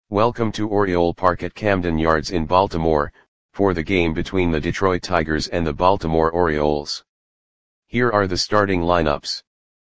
Welcome to Oriole Park at Camden Yards in Baltimore, for the game between the Detroit Tigers and the Baltimore Orioles. Here are the starting lineups.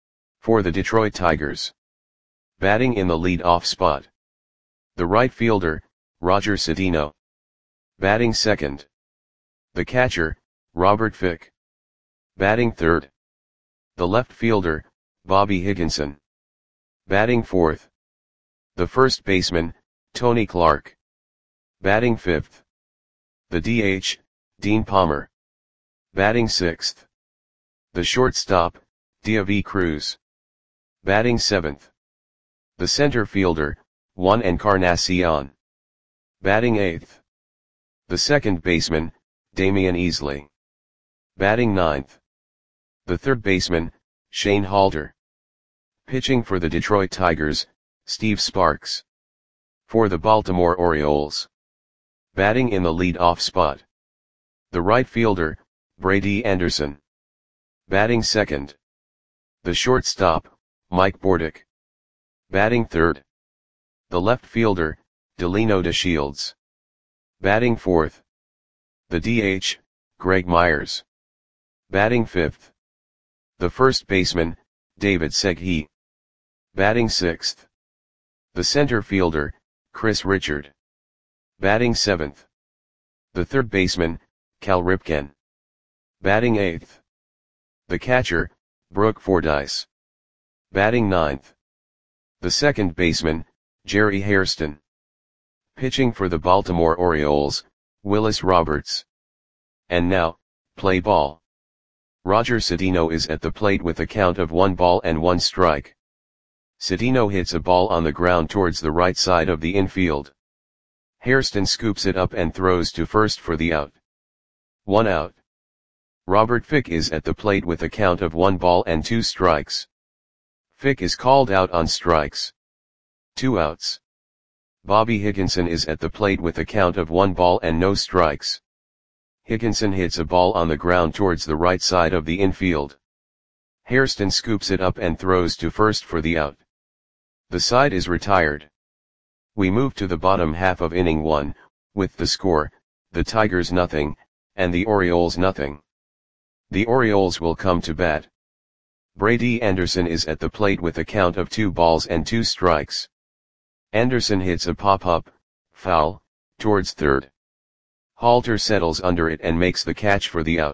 For the Detroit Tigers. Batting in the lead-off spot. The right fielder, Roger Cedeno. Batting second. The catcher, Robert Fick. Batting third. The left fielder, Bobby Higginson. Batting fourth. The first baseman, Tony Clark. Batting fifth. The DH, Dean Palmer. Batting sixth. The shortstop, Deivi Cruz. Batting seventh. The center fielder, Juan Encarnacion. Batting eighth. The second baseman, Damian Easley. Batting ninth. The third baseman, Shane Halter. Pitching for the Detroit Tigers, Steve Sparks. For the Baltimore Orioles. Batting in the lead-off spot. The right fielder, Brady Anderson. Batting second. The shortstop, Mike Bordick. Batting third. The left fielder, Delino DeShields. Batting fourth. The DH, Greg Myers. Batting fifth. The first baseman, David Segui. Batting sixth. The center fielder, Chris Richard. Batting seventh. The third baseman, Cal Ripken. Batting eighth. The catcher, Brooke Fordyce. Batting ninth. The second baseman, Jerry Hairston. Pitching for the Baltimore Orioles, Willis Roberts. And now, play ball. Roger Cedeno is at the plate with a count of 1 strike. Cedeno hits a ball on the ground towards the right side of the infield. Hairston scoops it up and throws to first for the out. 1 out. Robert Fick is at the plate with a count of 1 strikes. Fick is called out on strikes. 2 outs. Bobby Higginson is at the plate with a count of 1 strikes. Higginson hits a ball on the ground towards the right side of the infield. Hairston scoops it up and throws to first for the out. The side is retired. We move to the bottom half of inning 1, with the score, the Tigers nothing, and the Orioles nothing. The Orioles will come to bat. Brady Anderson is at the plate with a count of 2 strikes. Anderson hits a pop-up, foul, towards third. Halter settles under it and makes the catch for the out.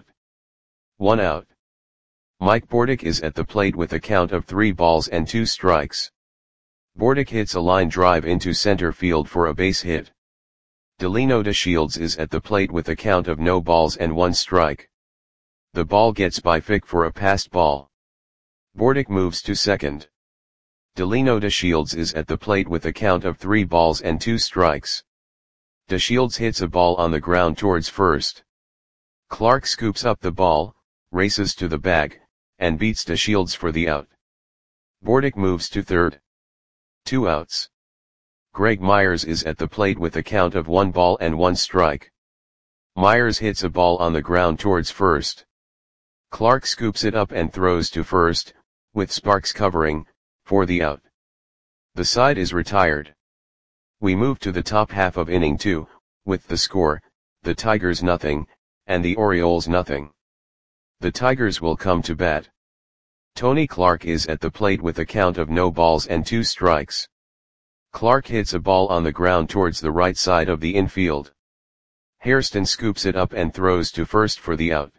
1 out. Mike Bordick is at the plate with a count of 3 strikes. Bordick hits a line drive into center field for a base hit. Delino DeShields is at the plate with a count of 1 strike. The ball gets by Fick for a passed ball. Bordick moves to second. Delino DeShields is at the plate with a count of 3 strikes. DeShields hits a ball on the ground towards first. Clark scoops up the ball, races to the bag, and beats DeShields for the out. Bordick moves to third. 2 outs. Greg Myers is at the plate with a count of 1 strike. Myers hits a ball on the ground towards first. Clark scoops it up and throws to first, with Sparks covering, for the out. The side is retired. We move to the top half of inning 2, with the score, the Tigers nothing, and the Orioles nothing. The Tigers will come to bat. Tony Clark is at the plate with a count of 2 strikes. Clark hits a ball on the ground towards the right side of the infield. Hairston scoops it up and throws to first for the out.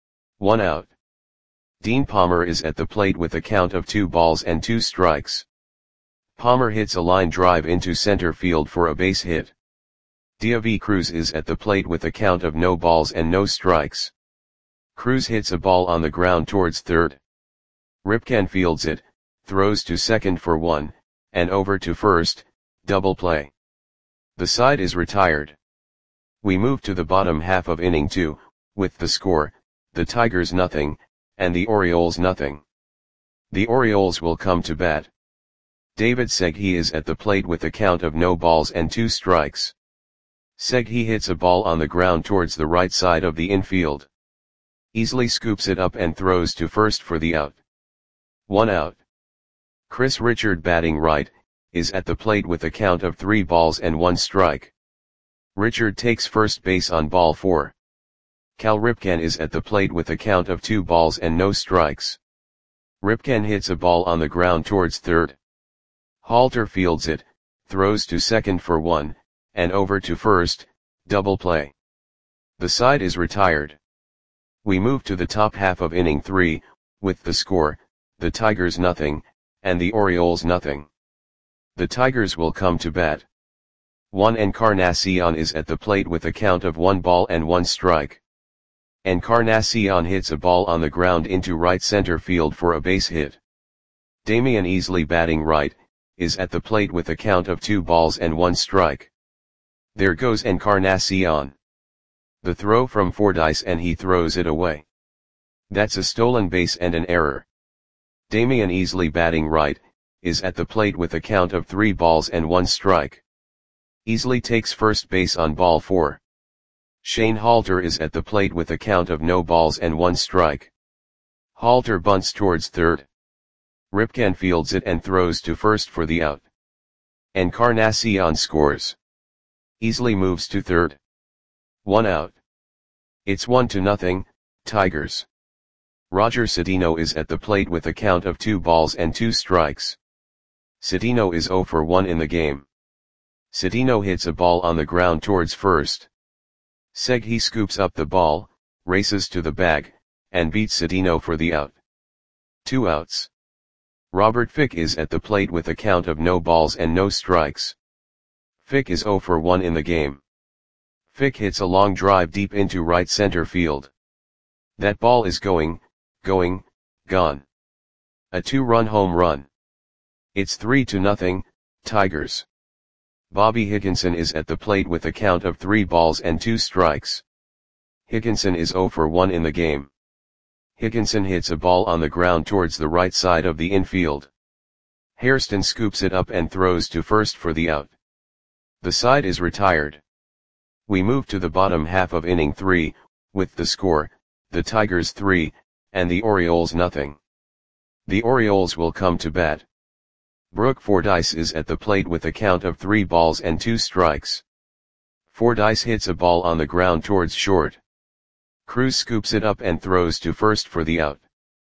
1 out. Dean Palmer is at the plate with a count of 2 strikes. Palmer hits a line drive into center field for a base hit. Deivi Cruz is at the plate with a count of no strikes. Cruz hits a ball on the ground towards third. Ripken fields it, throws to second for 1, and over to first, double play. The side is retired. We move to the bottom half of inning 2, with the score, the Tigers nothing, and the Orioles nothing. The Orioles will come to bat. David Segui is at the plate with a count of 2 strikes. Segui hits a ball on the ground towards the right side of the infield. Easley scoops it up and throws to first for the out. 1 out. Chris Richard batting right, is at the plate with a count of 3 balls and 1 strike. Richard takes first base on ball 4. Cal Ripken is at the plate with a count of 2 balls and no strikes. Ripken hits a ball on the ground towards third. Halter fields it, throws to second for 1, and over to first, double play. The side is retired. We move to the top half of inning 3, with the score, the Tigers nothing, and the Orioles nothing. The Tigers will come to bat. Juan Encarnacion is at the plate with a count of 1 ball and 1 strike. Encarnacion hits a ball on the ground into right center field for a base hit. Damian Easley, batting right, is at the plate with a count of 2 balls and 1 strike. There goes Encarnacion. The throw from Fordyce and he throws it away. That's a stolen base and an error. Damian Easley, batting right, is at the plate with a count of 3 balls and 1 strike. Easley takes first base on ball 4. Shane Halter is at the plate with a count of no balls and 1 strike. Halter bunts towards third. Ripken fields it and throws to first for the out. Encarnacion scores. Easley moves to third. 1 out. It's 1-0, Tigers. Roger Cedeno is at the plate with a count of 2 balls and 2 strikes. Cedeno is 0 for 1 in the game. Cedeno hits a ball on the ground towards first. Segui scoops up the ball, races to the bag, and beats Cedeno for the out. 2 outs. Robert Fick is at the plate with a count of no balls and no strikes. Fick is 0 for 1 in the game. Fick hits a long drive deep into right center field. That ball is gone. A 2-run home run. It's 3-0, Tigers. Bobby Higginson is at the plate with a count of 3 balls and 2 strikes. Higginson is 0 for 1 in the game. Higginson hits a ball on the ground towards the right side of the infield. Hairston scoops it up and throws to first for the out. The side is retired. We move to the bottom half of inning 3, with the score, the Tigers 3, and the Orioles nothing. The Orioles will come to bat. Brooke Fordyce is at the plate with a count of 3 balls and 2 strikes. Fordyce hits a ball on the ground towards short. Cruz scoops it up and throws to first for the out.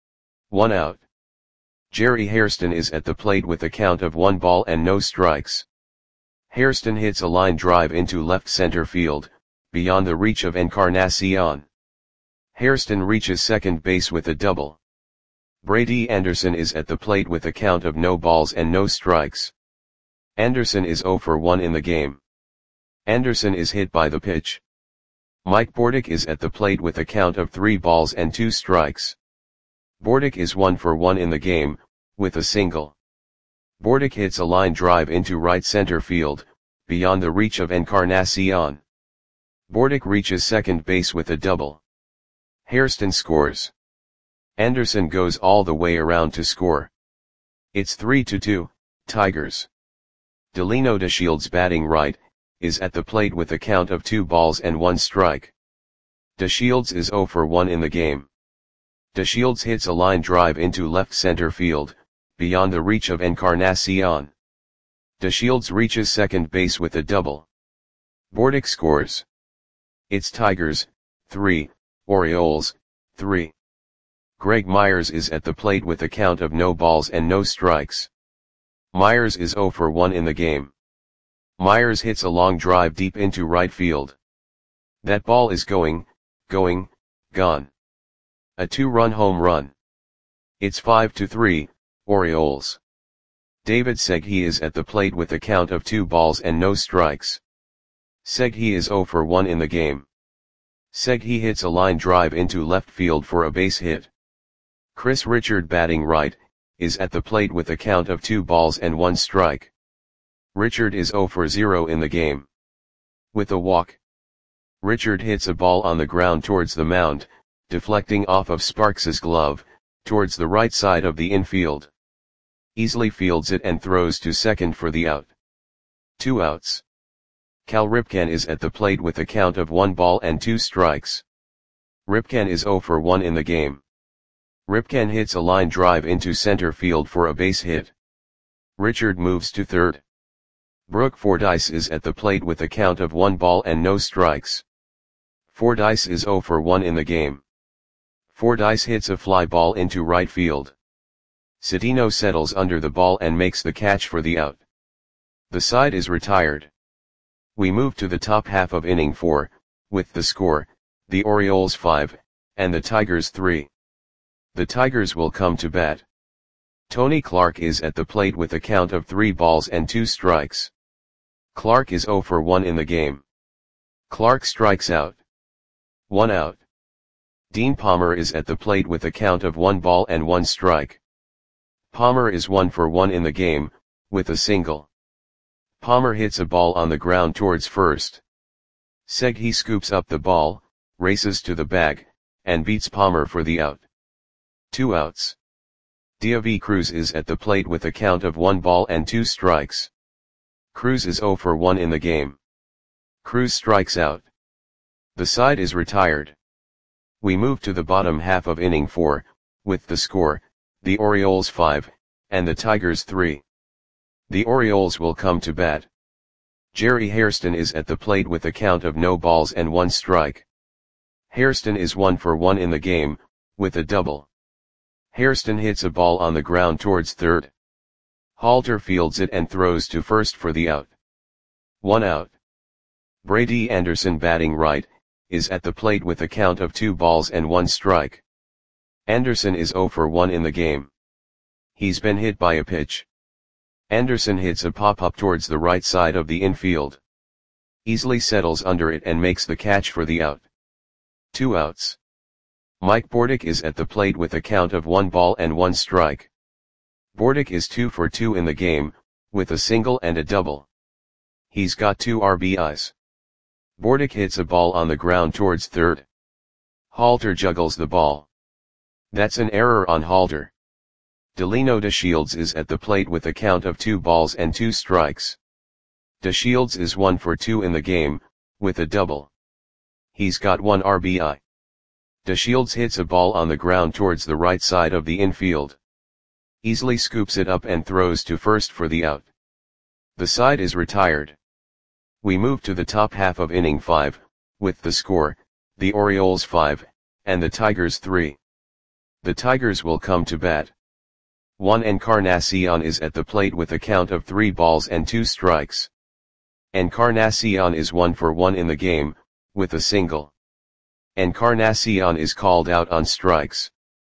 1 out. Jerry Hairston is at the plate with a count of 1 ball and no strikes. Hairston hits a line drive into left center field, beyond the reach of Encarnacion. Hairston reaches second base with a double. Brady Anderson is at the plate with a count of no balls and no strikes. Anderson is 0 for 1 in the game. Anderson is hit by the pitch. Mike Bordick is at the plate with a count of 3 balls and 2 strikes. Bordick is 1 for 1 in the game, with a single. Bordick hits a line drive into right center field, beyond the reach of Encarnacion. Bordick reaches second base with a double. Hairston scores. Anderson goes all the way around to score. It's 3-2, Tigers. Delino DeShields, batting right, is at the plate with a count of 2 balls and 1 strike. DeShields is 0 for 1 in the game. DeShields hits a line drive into left center field, beyond the reach of Encarnacion. DeShields reaches second base with a double. Bordick scores. It's Tigers 3, Orioles 3. Greg Myers is at the plate with a count of no balls and no strikes. Myers is 0 for 1 in the game. Myers hits a long drive deep into right field. That ball is gone. A 2-run home run. It's 5-3, Orioles. David Segui is at the plate with a count of 2 balls and no strikes. Segui is 0 for 1 in the game. Segui hits a line drive into left field for a base hit. Chris Richard, batting right, is at the plate with a count of 2 balls and 1 strike. Richard is 0 for 0 in the game. With a walk. Richard hits a ball on the ground towards the mound, deflecting off of Sparks's glove, towards the right side of the infield. Easley fields it and throws to second for the out. 2 outs. Cal Ripken is at the plate with a count of 1 ball and 2 strikes. Ripken is 0 for 1 in the game. Ripken hits a line drive into center field for a base hit. Richard moves to third. Brooke Fordyce is at the plate with a count of 1 ball and no strikes. Fordyce is 0 for 1 in the game. Fordyce hits a fly ball into right field. Citino settles under the ball and makes the catch for the out. The side is retired. We move to the top half of inning 4, with the score, the Orioles 5, and the Tigers 3. The Tigers will come to bat. Tony Clark is at the plate with a count of 3 balls and 2 strikes. Clark is 0 for 1 in the game. Clark strikes out. 1 out. Dean Palmer is at the plate with a count of 1 ball and 1 strike. Palmer is 1 for 1 in the game, with a single. Palmer hits a ball on the ground towards first. Segui scoops up the ball, races to the bag, and beats Palmer for the out. 2 outs. Deivi Cruz is at the plate with a count of 1 ball and 2 strikes. Cruz is 0 for 1 in the game. Cruz strikes out. The side is retired. We move to the bottom half of inning 4, with the score, the Orioles 5, and the Tigers 3. The Orioles will come to bat. Jerry Hairston is at the plate with a count of no balls and 1 strike. Hairston is 1 for 1 in the game, with a double. Hairston hits a ball on the ground towards third. Halter fields it and throws to first for the out. 1 out. Brady Anderson, batting right, is at the plate with a count of 2 balls and 1 strike. Anderson is 0 for 1 in the game. He's been hit by a pitch. Anderson hits a pop-up towards the right side of the infield. Easily settles under it and makes the catch for the out. 2 outs. Mike Bordick is at the plate with a count of 1 ball and 1 strike. Bordick is 2 for 2 in the game, with a single and a double. He's got 2 RBIs. Bordick hits a ball on the ground towards third. Halter juggles the ball. That's an error on Halter. Delino DeShields is at the plate with a count of 2 balls and 2 strikes. DeShields is 1 for 2 in the game, with a double. He's got 1 RBI. DeShields hits a ball on the ground towards the right side of the infield. Easily scoops it up and throws to first for the out. The side is retired. We move to the top half of inning 5, with the score, the Orioles 5, and the Tigers 3. The Tigers will come to bat. Juan Encarnacion is at the plate with a count of 3 balls and 2 strikes. Encarnacion is 1 for 1 in the game, with a single. Encarnacion is called out on strikes.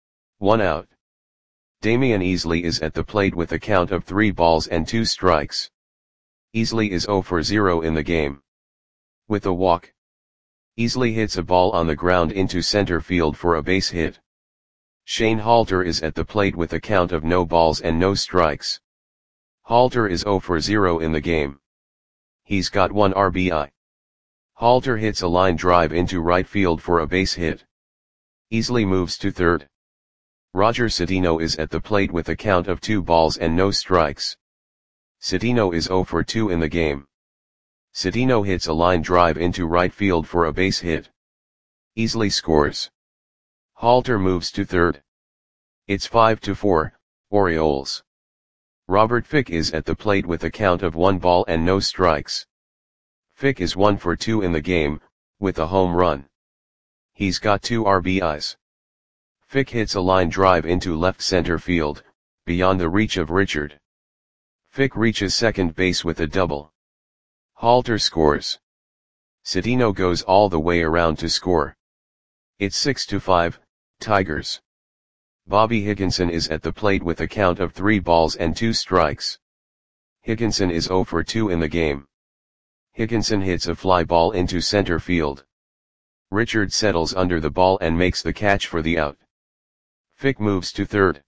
1 out. Damian Easley is at the plate with a count of 3 balls and 2 strikes. Easley is 0 for 0 in the game. With a walk. Easley hits a ball on the ground into center field for a base hit. Shane Halter is at the plate with a count of no balls and no strikes. Halter is 0 for 0 in the game. He's got 1 RBI. Halter hits a line drive into right field for a base hit. Easley moves to third. Roger Citino is at the plate with a count of 2 balls and no strikes. Citino is 0 for 2 in the game. Citino hits a line drive into right field for a base hit. Easley scores. Halter moves to third. It's 5-4, Orioles. Robert Fick is at the plate with a count of 1 ball and no strikes. Fick is 1 for 2 in the game, with a home run. He's got 2 RBIs. Fick hits a line drive into left center field, beyond the reach of Richard. Fick reaches second base with a double. Halter scores. Citino goes all the way around to score. It's 6-5, Tigers. Bobby Higginson is at the plate with a count of 3 balls and 2 strikes. Higginson is 0 for 2 in the game. Higginson hits a fly ball into center field. Richard settles under the ball and makes the catch for the out. Fick moves to third.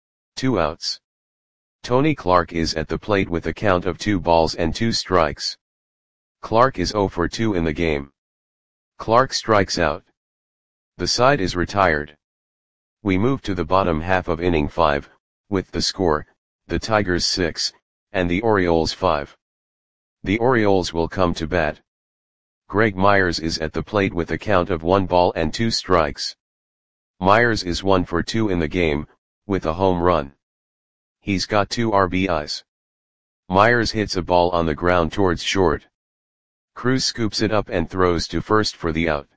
2 outs. Tony Clark is at the plate with a count of 2 balls and 2 strikes. Clark is 0 for 2 in the game. Clark strikes out. The side is retired. We move to the bottom half of inning 5, with the score, the Tigers 6, and the Orioles 5. The Orioles will come to bat. Greg Myers is at the plate with a count of 1 ball and 2 strikes. Myers is 1 for 2 in the game, with a home run. He's got 2 RBIs. Myers hits a ball on the ground towards short. Cruz scoops it up and throws to first for the out.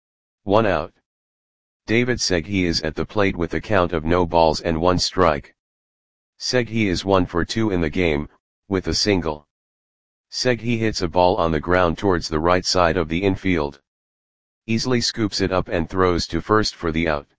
1 out. David Segui is at the plate with a count of no balls and 1 strike. Segui is 1 for 2 in the game, with a single. Segui hits a ball on the ground towards the right side of the infield. Easily scoops it up and throws to first for the out.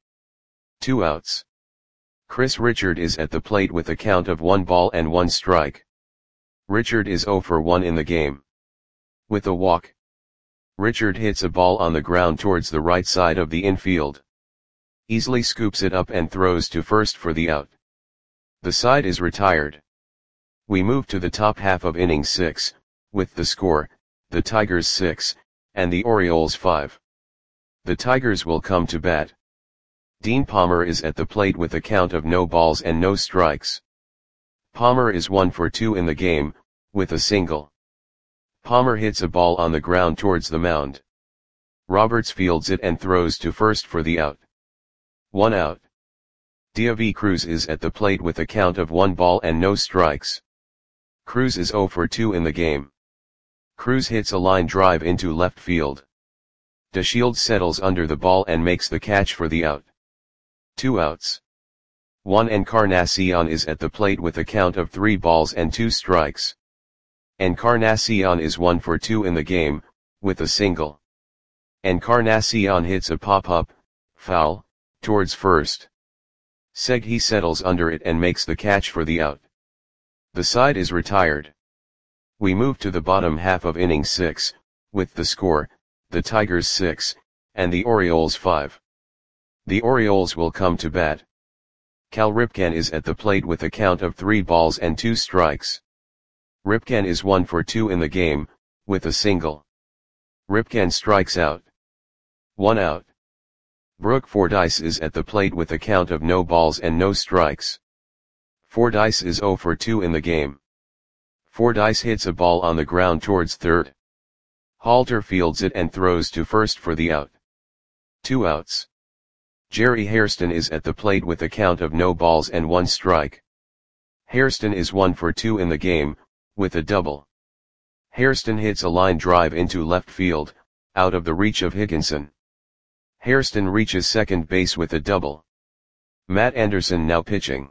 2 outs. Chris Richard is at the plate with a count of 1 ball and 1 strike. Richard is 0 for 1 in the game. With a walk, Richard hits a ball on the ground towards the right side of the infield. Easily scoops it up and throws to first for the out. The side is retired. We move to the top half of inning 6, with the score, the Tigers 6, and the Orioles 5. The Tigers will come to bat. Dean Palmer is at the plate with a count of no balls and no strikes. Palmer is 1 for 2 in the game, with a single. Palmer hits a ball on the ground towards the mound. Roberts fields it and throws to first for the out. 1 out. Deivi Cruz is at the plate with a count of 1 ball and no strikes. Cruz is 0 for 2 in the game. Cruz hits a line drive into left field. DeShields settles under the ball and makes the catch for the out. 2 outs. Juan Encarnacion is at the plate with a count of 3 balls and 2 strikes. Encarnacion is 1 for 2 in the game, with a single. Encarnacion hits a pop-up, foul, towards first. Segui settles under it and makes the catch for the out. The side is retired. We move to the bottom half of inning 6, with the score, the Tigers 6, and the Orioles 5. The Orioles will come to bat. Cal Ripken is at the plate with a count of 3 balls and 2 strikes. Ripken is 1 for 2 in the game, with a single. Ripken strikes out. 1 out. Brooke Fordyce is at the plate with a count of no balls and no strikes. Fordyce is 0 for 2 in the game. Fordyce hits a ball on the ground towards third. Halter fields it and throws to first for the out. 2 outs. Jerry Hairston is at the plate with a count of no balls and 1 strike. Hairston is 1 for 2 in the game, with a double. Hairston hits a line drive into left field, out of the reach of Higginson. Hairston reaches second base with a double. Matt Anderson now pitching.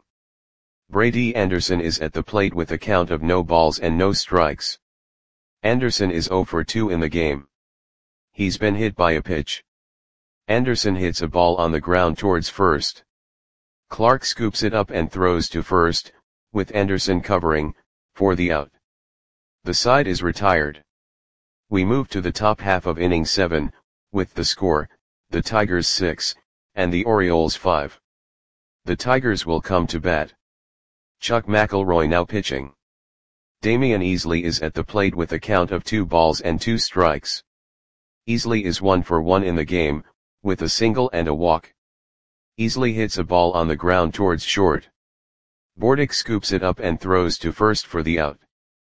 Brady Anderson is at the plate with a count of no balls and no strikes. Anderson is 0 for 2 in the game. He's been hit by a pitch. Anderson hits a ball on the ground towards first. Clark scoops it up and throws to first, with Anderson covering, for the out. The side is retired. We move to the top half of inning 7, with the score, the Tigers 6, and the Orioles 5. The Tigers will come to bat. Chuck McElroy now pitching. Damian Easley is at the plate with a count of 2 balls and 2 strikes. Easley is 1 for 1 in the game, with a single and a walk. Easley hits a ball on the ground towards short. Bordick scoops it up and throws to first for the out.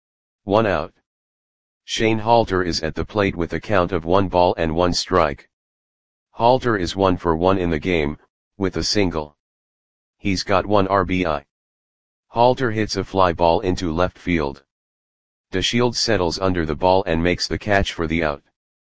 1 out. Shane Halter is at the plate with a count of 1 ball and 1 strike. Halter is 1 for 1 in the game, with a single. He's got 1 RBI. Halter hits a fly ball into left field. DeShields settles under the ball and makes the catch for the out.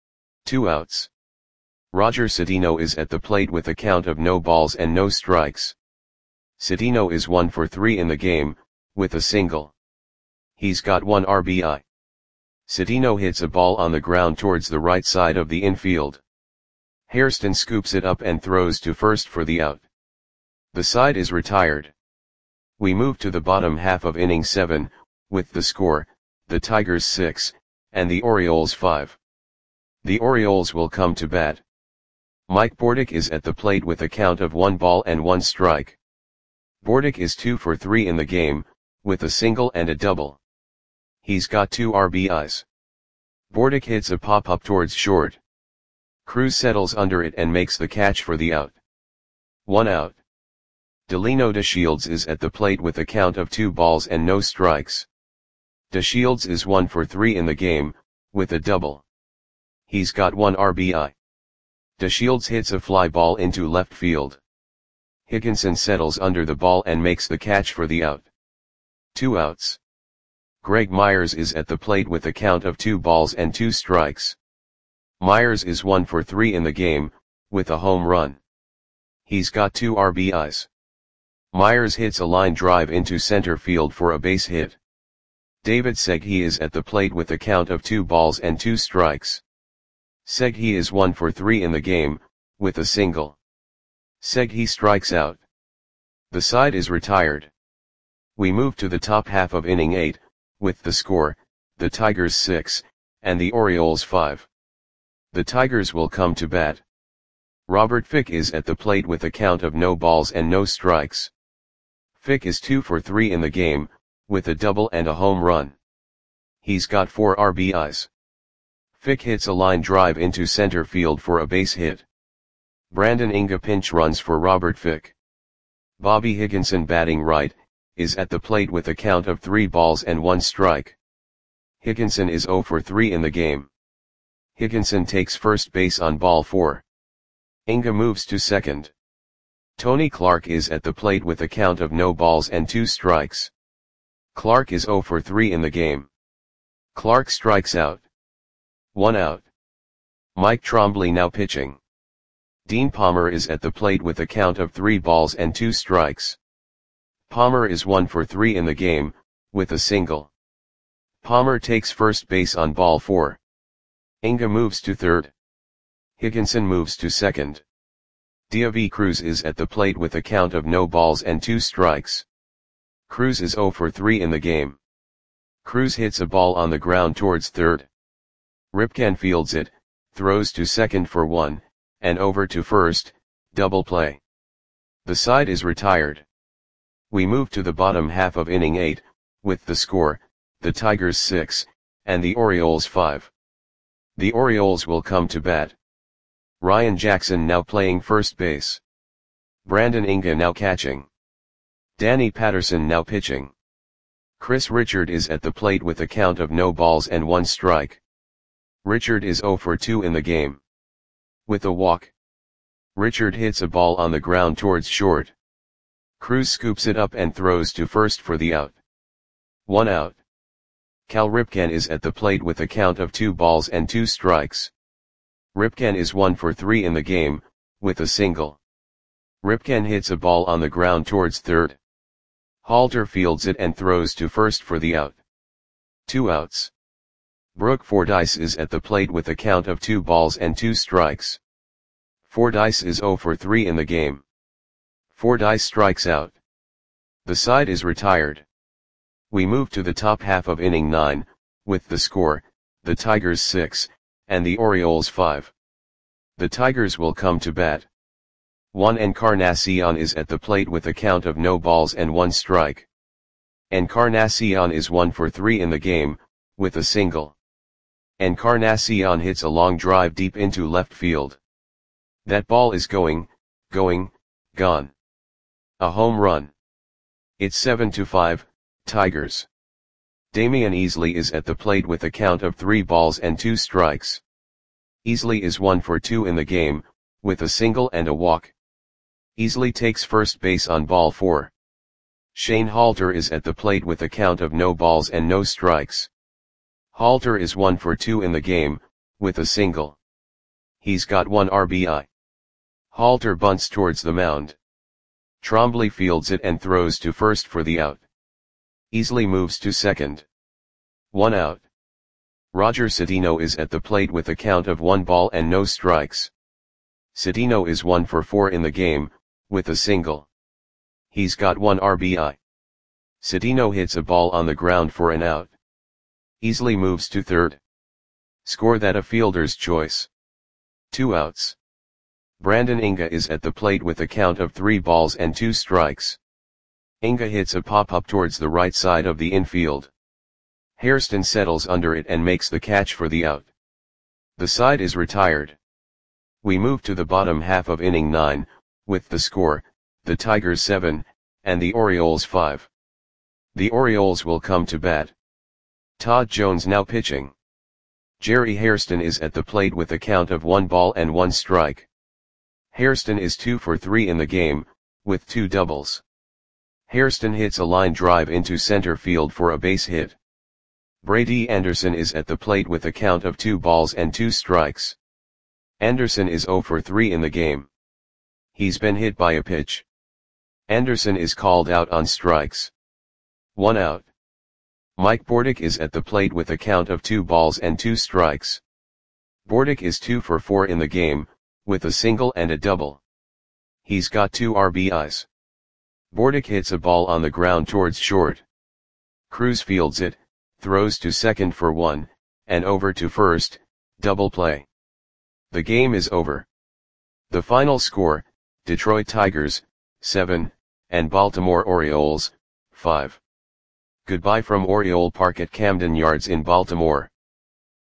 2 outs. Roger Cedeno is at the plate with a count of no balls and no strikes. Cedeno is 1 for 3 in the game, with a single. He's got 1 RBI. Cedeno hits a ball on the ground towards the right side of the infield. Hairston scoops it up and throws to first for the out. The side is retired. We move to the bottom half of inning 7, with the score, the Tigers 6, and the Orioles 5. The Orioles will come to bat. Mike Bordick is at the plate with a count of 1 ball and 1 strike. Bordick is 2 for 3 in the game, with a single and a double. He's got 2 RBIs. Bordick hits a pop-up towards short. Cruz settles under it and makes the catch for the out. 1 out. Delino DeShields is at the plate with a count of 2 balls and no strikes. DeShields is 1 for 3 in the game, with a double. He's got 1 RBI. DeShields hits a fly ball into left field. Higginson settles under the ball and makes the catch for the out. 2 outs. Greg Myers is at the plate with a count of 2 balls and 2 strikes. Myers is 1 for 3 in the game, with a home run. He's got 2 RBIs. Myers hits a line drive into center field for a base hit. David Segui is at the plate with a count of 2 balls and 2 strikes. Segui is 1 for 3 in the game, with a single. Segui strikes out. The side is retired. We move to the top half of inning 8, with the score, the Tigers 6, and the Orioles 5. The Tigers will come to bat. Robert Fick is at the plate with a count of no balls and no strikes. Fick is 2 for 3 in the game, with a double and a home run. He's got 4 RBIs. Fick hits a line drive into center field for a base hit. Brandon Inge pinch runs for Robert Fick. Bobby Higginson, batting right, is at the plate with a count of 3 balls and 1 strike. Higginson is 0 for 3 in the game. Higginson takes first base on ball 4. Inge moves to second. Tony Clark is at the plate with a count of no balls and 2 strikes. Clark is 0 for 3 in the game. Clark strikes out. 1 out. Mike Trombley now pitching. Dean Palmer is at the plate with a count of 3 balls and 2 strikes. Palmer is 1 for 3 in the game, with a single. Palmer takes first base on ball 4. Inge moves to third. Higginson moves to second. Diavi Cruz is at the plate with a count of no balls and 2 strikes. Cruz is 0 for 3 in the game. Cruz hits a ball on the ground towards third. Ripken fields it, throws to second for 1, and over to first, double play. The side is retired. We move to the bottom half of inning 8, with the score, the Tigers 6, and the Orioles 5. The Orioles will come to bat. Ryan Jackson now playing first base. Brandon Inge now catching. Danny Patterson now pitching. Chris Richard is at the plate with a count of no balls and 1 strike. Richard is 0 for 2 in the game. With a walk. Richard hits a ball on the ground towards short. Cruz scoops it up and throws to first for the out. 1 out. Cal Ripken is at the plate with a count of 2 balls and 2 strikes. Ripken is 1 for 3 in the game, with a single. Ripken hits a ball on the ground towards third. Halter fields it and throws to first for the out. 2 outs. Brooke Fordyce is at the plate with a count of 2 balls and 2 strikes. Fordyce is 0 for 3 in the game. Fordyce strikes out. The side is retired. We move to the top half of inning 9, with the score, the Tigers 6, and the Orioles 5. The Tigers will come to bat. Juan Encarnacion is at the plate with a count of no balls and 1 strike. Encarnacion is 1 for 3 in the game, with a single. Encarnacion hits a long drive deep into left field. That ball is gone. A home run. It's 7-5, Tigers. Damian Easley is at the plate with a count of 3 balls and 2 strikes. Easley is 1 for 2 in the game, with a single and a walk. Easley takes first base on ball 4. Shane Halter is at the plate with a count of no balls and no strikes. Halter is 1 for 2 in the game, with a single. He's got 1 RBI. Halter bunts towards the mound. Trombley fields it and throws to first for the out. Easley moves to second. 1 out. Roger Cedeno is at the plate with a count of 1 ball and no strikes. Cedeno is 1 for 4 in the game, with a single. He's got 1 RBI. Cedeno hits a ball on the ground for an out. Easley moves to third. Score that a fielder's choice. 2 outs. Brandon Inge is at the plate with a count of 3 balls and 2 strikes. Inge hits a pop-up towards the right side of the infield. Hairston settles under it and makes the catch for the out. The side is retired. We move to the bottom half of inning 9, with the score, the Tigers 7, and the Orioles 5. The Orioles will come to bat. Todd Jones now pitching. Jerry Hairston is at the plate with a count of 1 ball and 1 strike. Hairston is 2 for 3 in the game, with 2 doubles. Hairston hits a line drive into center field for a base hit. Brady Anderson is at the plate with a count of 2 balls and 2 strikes. Anderson is 0 for 3 in the game. He's been hit by a pitch. Anderson is called out on strikes. 1 out. Mike Bordick is at the plate with a count of 2 balls and 2 strikes. Bordick is 2 for 4 in the game, with a single and a double. He's got 2 RBIs. Bordick hits a ball on the ground towards short. Cruz fields it, throws to second for 1, and over to first, double play. The game is over. The final score, Detroit Tigers, 7, and Baltimore Orioles, 5. Goodbye from Oriole Park at Camden Yards in Baltimore.